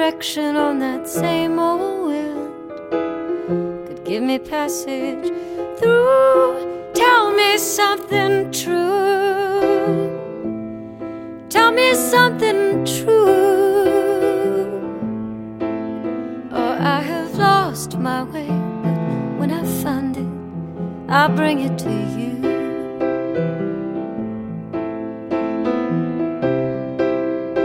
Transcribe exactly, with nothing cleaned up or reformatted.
direction on that same old wind could give me passage through. Tell me something true. Tell me something true. Or I have lost my way, but when I find it, I'll bring it to you.